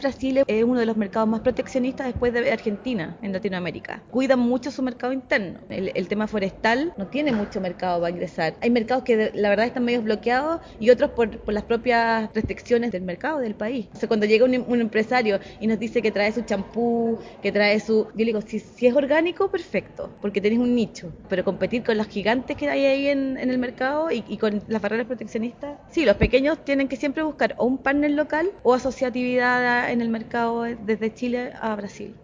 Brasil es uno de los mercados más proteccionistas después de Argentina en Latinoamérica. Cuidan mucho su mercado interno. El tema forestal no tiene mucho mercado para ingresar. Hay mercados que la verdad están medio bloqueados y otros por las propias restricciones del mercado del país. O sea, cuando llega un empresario y nos dice que trae su champú, que trae su... Yo le digo, si es orgánico, perfecto, porque tenés un nicho. Pero competir con los gigantes que hay ahí en el mercado y con las barreras proteccionistas, sí, los pequeños tienen que siempre buscar o un partner local o asociatividad en el mercado desde Chile a Brasil.